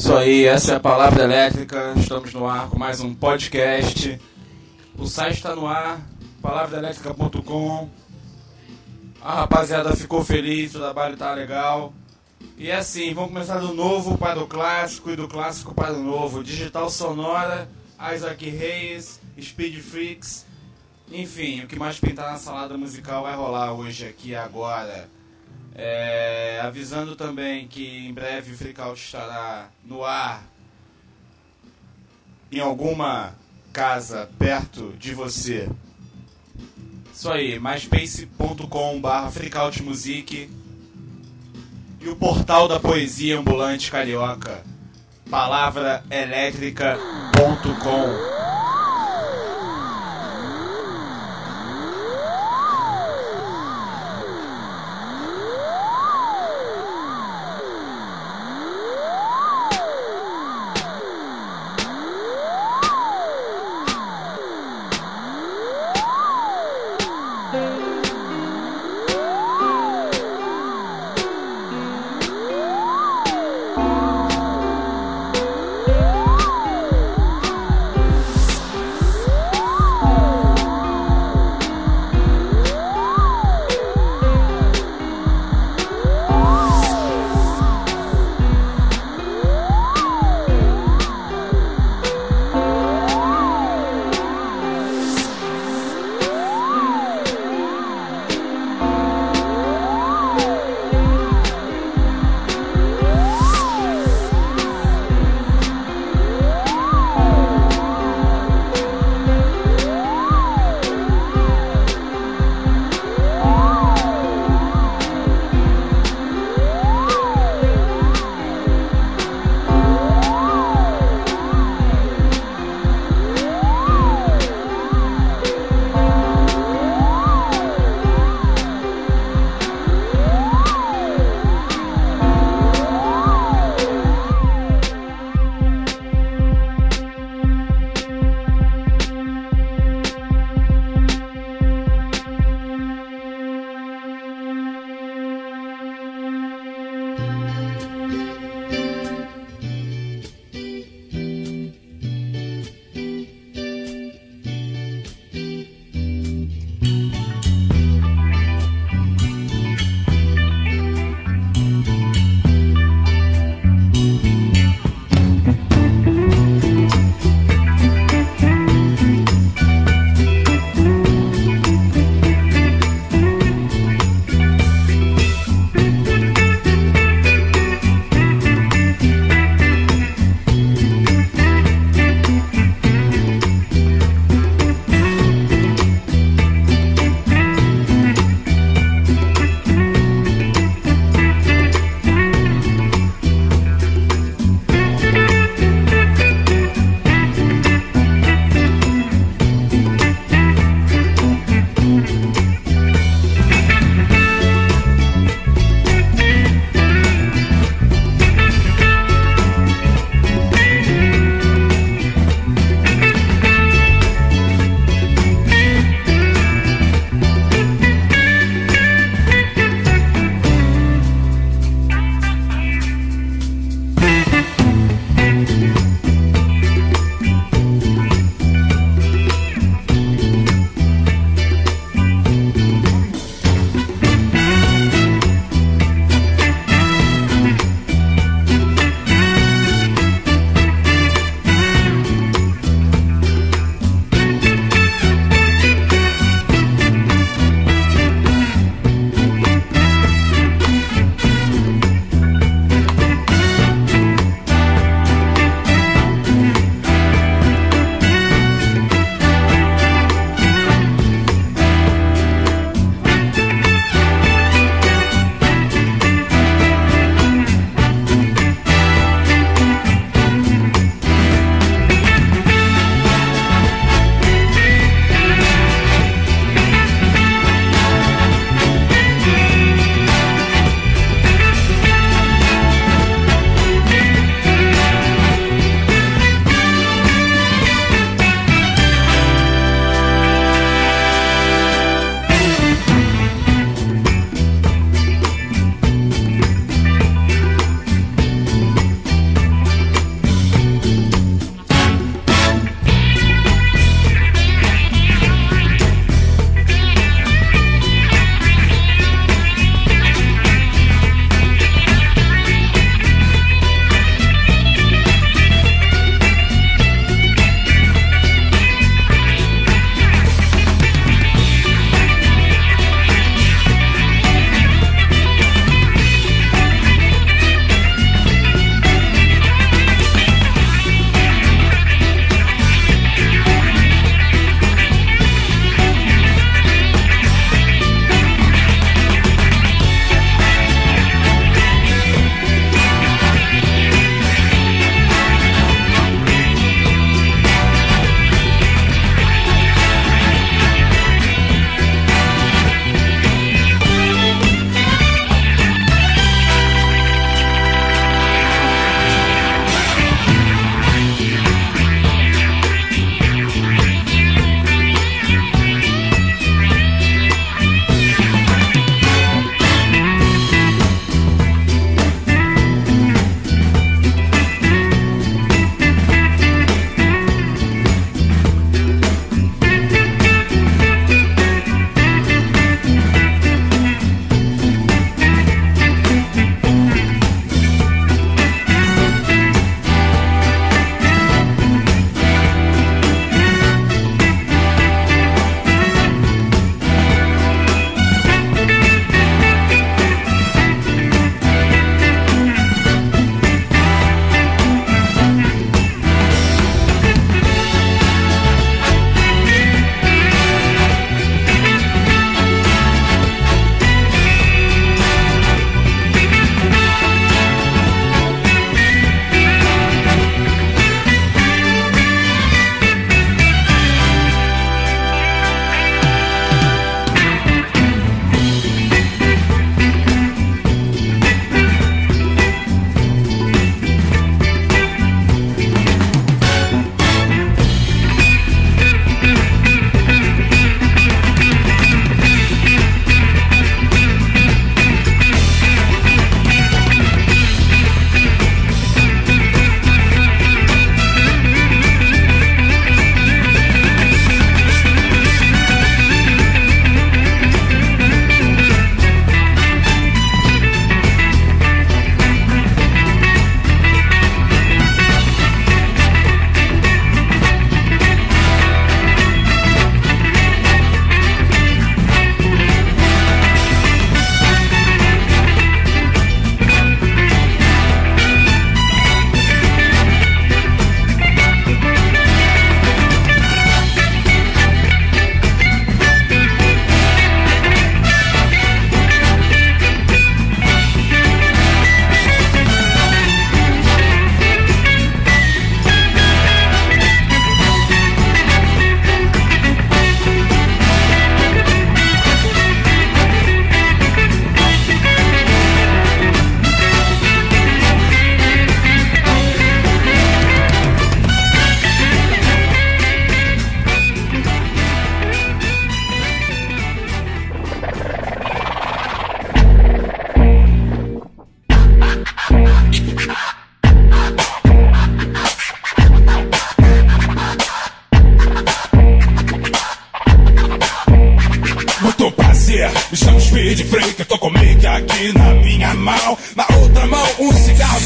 Isso aí, essa é a Palavra Elétrica. Estamos no ar com mais um podcast. O site está no ar, palavraelétrica.com. A rapaziada ficou feliz, o trabalho está legal. E é assim, vamos começar do novo para o clássico e do clássico para o novo. Digital Sonora, Isaac Hayes, Speed Freaks. Enfim, o que mais pintar na salada musical vai rolar hoje aqui agora. Avisando também que em breve o Freakout estará no ar em alguma casa perto de você. Isso aí, myspace.com/freakoutmusic e o portal da poesia ambulante carioca, palavraelétrica.com.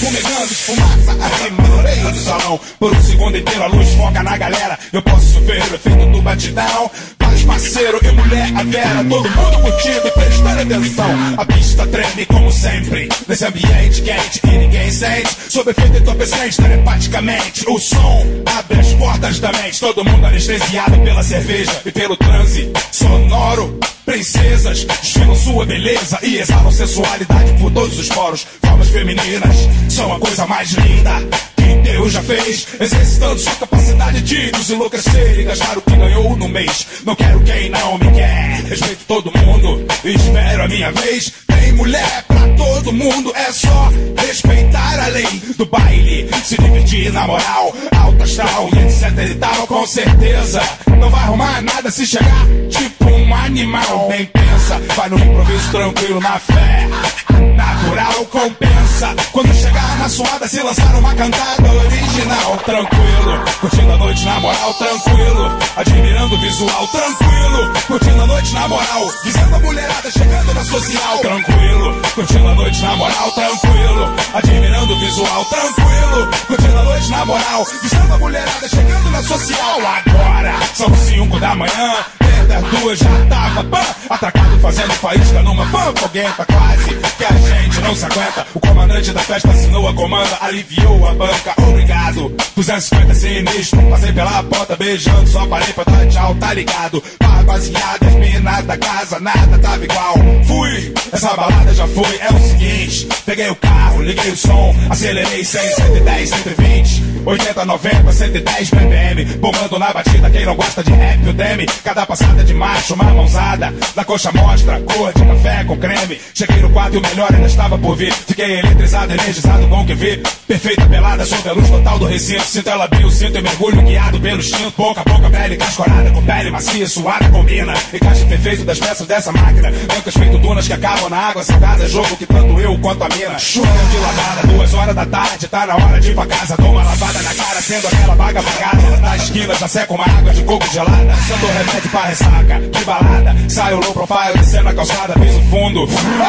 fumegando fumaça, arrima no meio do salão. Por um segundo inteiro a luz foca na galera. Eu posso ver o efeito do batidão. Vários parceiro e mulher a vera, todo mundo curtindo e prestando atenção. A pista treme como sempre, nesse ambiente quente que ninguém sente. Sob efeito entorpecente, telepaticamente o som abre as portas da mente. Todo mundo anestesiado pela cerveja e pelo transe sonoro. Princesas desfilam sua beleza e exalam sensualidade por todos os poros. Formas femininas são a coisa mais linda que Deus já fez, exercitando sua capacidade de nos enlouquecer e gastar o que ganhou no mês. Não quero quem não me quer, respeito todo mundo e espero a minha vez. Tem mulher pra todo mundo, é só respeitar a lei do baile, se divertir na moral, alta astral e etc e tal. Com certeza não vai arrumar nada se chegar tipo um animal. Nem pensa, vai no improviso tranquilo na fé, natural compensa. Quando chegar na suada se lançar uma cantada original. Tranquilo, curtindo a noite na moral, tranquilo, admirando o visual, tranquilo, curtindo a noite na moral, visando a mulherada chegando na social. Tranquilo, curtindo a noite na moral, tranquilo, admirando o visual, tranquilo, curtindo a noite na moral, visando a mulherada chegando na social. Agora são 5 da manhã, desde as 2 já tava atracado fazendo faísca numa foguenta. Quase que a gente não se aguenta. O comandante da festa assinou a comanda, aliviou a banca, obrigado. 250 sinistro, passei pela porta beijando, só parei pra dar tchau, tá ligado? Rapaziada, as minas da casa, nada tava igual. Fui, essa balada já foi, é o seguinte. Peguei o carro, liguei o som, acelerei 100, 110, 120, 80, 90, 110 BPM, bombando na batida, quem não gosta de rap, o deme. Cada passada de marcha, uma mãozada, na coxa mostra, cor de café com creme. Cheguei no quarto e o melhor ainda estava por vir. Fiquei eletrizado, energizado com o que vi. Perfeita pelada sob a luz total do recinto. Sinto ela abrir o cinto e mergulho guiado pelo instinto. Boca a boca, pele cascorada com pele macia, suada combina. Encaixe perfeito das peças dessa máquina. Bancas feito dunas que acabam na água salgada. Jogo que tanto eu quanto a mina. Chuva de lavada, 2 horas da tarde. Tá na hora de ir pra casa. Dou uma lavada na cara, sendo aquela vaga apagada. Na esquina já seca uma água de coco gelada. Sendo remédio pra ressaca, que balada. Saio low profile, descendo a calçada, piso fundo.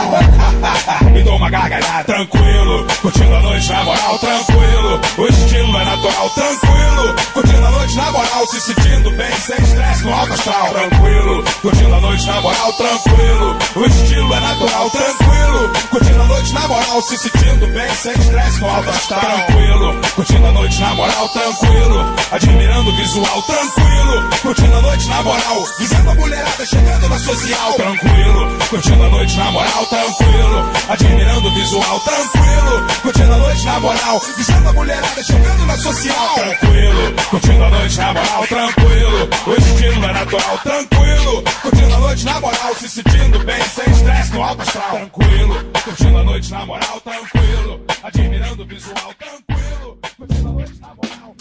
Me dou uma gargalhada. Tranquilo, curtindo a noite na moral, tranquilo. O estilo é natural, tranquilo. Curtindo a noite na moral, se sentindo bem, sem estresse no alto astral. Tranquilo, curtindo a noite na moral, tranquilo. O estilo é natural, tranquilo. Curtindo a noite na moral, se sentindo bem, sem estresse no alto astral. Tranquilo, curtindo a noite na moral, tranquilo, admirando o visual, tranquilo. Curtindo a noite na moral, visando a mulherada chegando na social. Tranquilo, curtindo a noite na moral, tranquilo, admirando o visual, tranquilo. Curtindo a noite na moral, visando a mulherada chegando na social. Tranquilo, curtindo a noite na moral, tranquilo. O estilo é natural, tranquilo. Curtindo a noite na moral, se sentindo bem, sem estresse no alto astral. Tranquilo, curtindo a noite na moral, tranquilo, admirando o visual, tranquilo. Curtindo a noite na moral.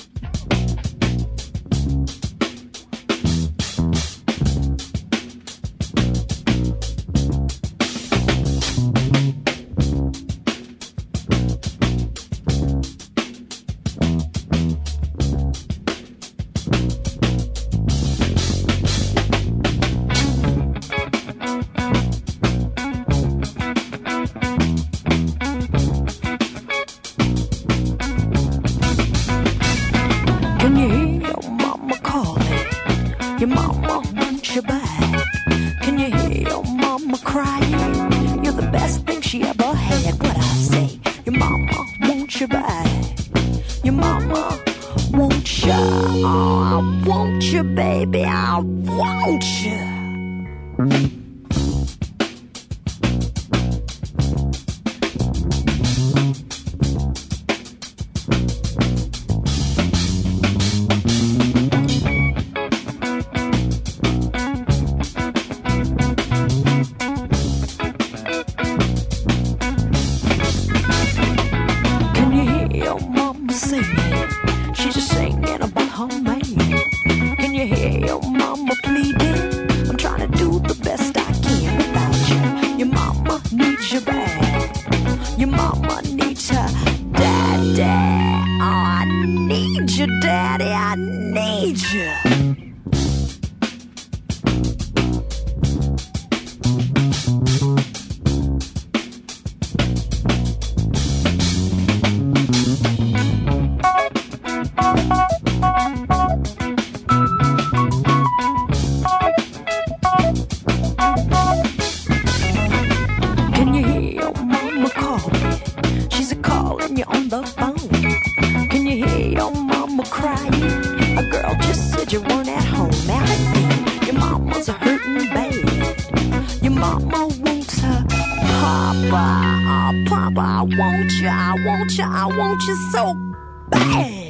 when you're on the phone? Can you hear your mama crying? A girl just said you weren't at home. Now your mama's hurting bad. Your mama wants her papa. Oh, papa, I want you, I want you, I want you so bad.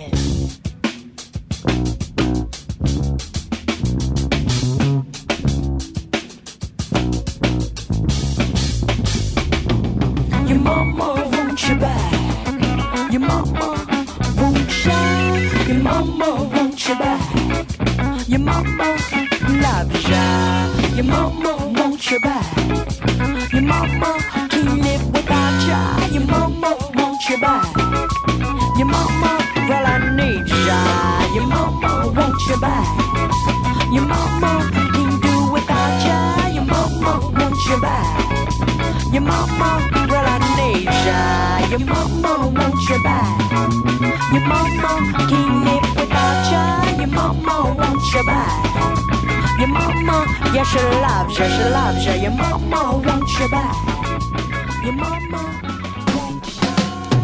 Your mama wants you back. Your mama wants you. Your mama wants you back. Your mama loves you. Your mama wants you back. Your mama can't live without you. Your mama wants you back. Your mama, well, I need you. Your mama wants you back. Your mama can't do without you. Your mama wants you back. Your mama, well, I need ya. Your mama wants you back. Your mama can't live without ya. Your mama wants you back. Your mama, yeah, she loves you, she loves you. Your mama wants you back. Your mama wants you.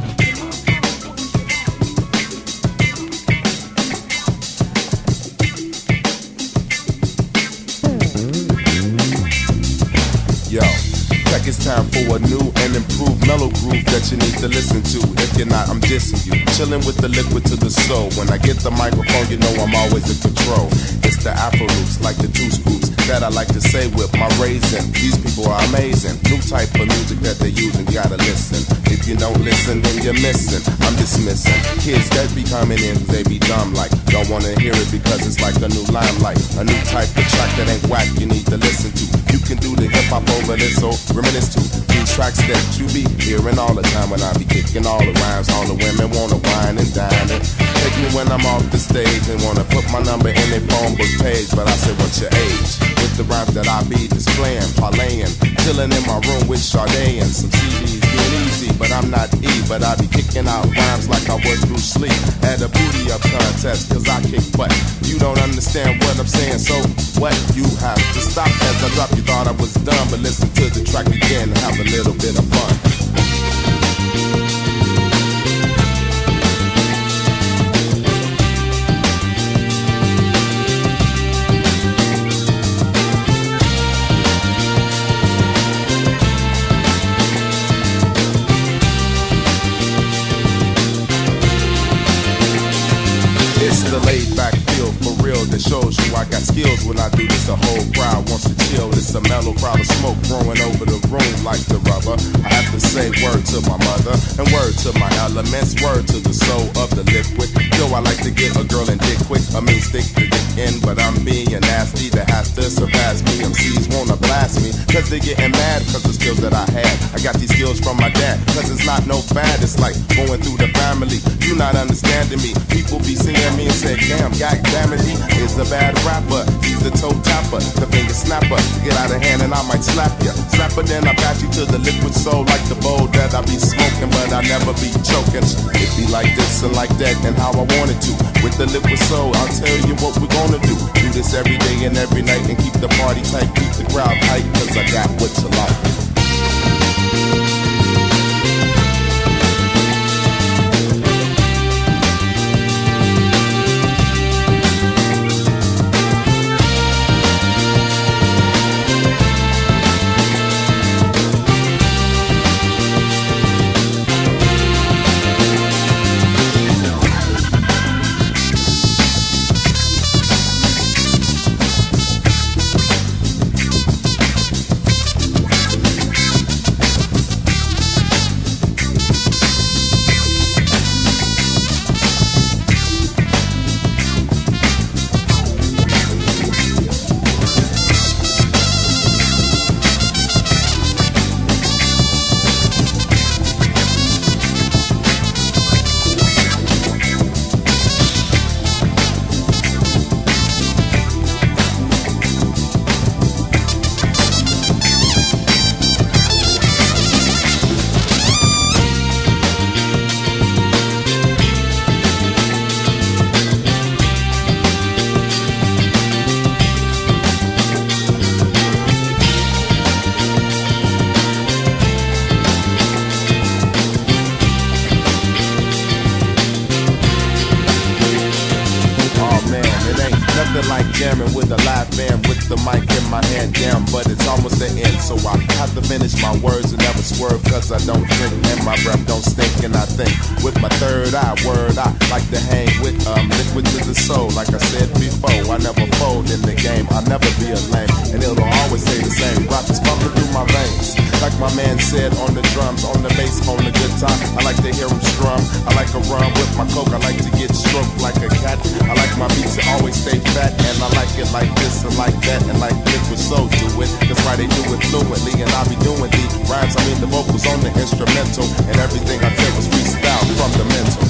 Yo, check, it's time for a new and improved mellow groove that you need to listen to. If you're not, I'm dissing you. Chilling with the liquid to the soul. When I get the microphone, you know I'm always in control. It's the Afro loops, like the two scoops that I like to say with my raisin. These people are amazing. New type of music that they use, and you gotta listen. If you don't listen, then you're missing. I'm dismissing kids that be coming in, they be dumb like don't wanna hear it because it's like a new limelight, a new type of track that ain't whack. You need to listen to. You can do the hip hop over this, so reminisce to these tracks that you be hearing all the time when I be kicking all the rhymes. All the women wanna wine and dine it. Take me when I'm off the stage and wanna put my number in their phone book page, but I said, what's your age? With the rhymes that I be displaying, parlaying, chilling in my room with Sade and some CDs, being easy, but I'm not E, but I be kicking out rhymes like I was Bruce Lee at a booty up contest, cause I kick butt. You don't understand what I'm saying, so what? You have to stop as I drop. You thought I was done, but listen to the track again and have a little bit of fun. It's the laid back feel for real that shows you I got skills when I do this. The whole crowd wants to chill. It's a mellow crowd of smoke growing over the room like the rubber. I have to say word to my mother and word to my elements, word to the soul of the liquid. Yo, I like to get a girl and dick quick. I mean stick the dick in, but I'm being nasty. That has to surpass me. MCs wanna blast me cause they getting mad cause the skills that I had. I got these skills from my dad cause it's not no fad. It's like going through the family. You not understanding me. People be seeing me and say, damn, god damn it, he is a bad rapper. He's a toe tapper, the finger snapper. Get out of hand and I might slap ya. Slap her, then I pat you to the liquid soul like the bowl that I be smoking, but I never be choking. It be like this and like that and how I want it to. With the liquid soul, I'll tell you what we're gonna do. Do this every day and every night and keep the party tight, keep the crowd hype, cause I got what you like. feel like jamming with a live band with the mic in my hand. Damn, but it's almost the end, so I have to finish my words and never swerve, cause I don't drink and my breath don't stink. And I think with my third eye, word, I like to hang with liquid to the soul. Like I said before, I never fold in the game, I'll never be a lame, and it'll always stay the same. Rock is pumping through my veins, like my man said, on the drums, on the bass, on the guitar. I like to hear him strum, I like to run with my coke, I like to get stroked like a cat. I like my beats to always stay fat, and I like it like this and like that, and like liquid soul do it. That's why they do it fluently, and I be doing the rhymes, I mean the vocals on the instrumental, and everything I take was freestyle from the mental.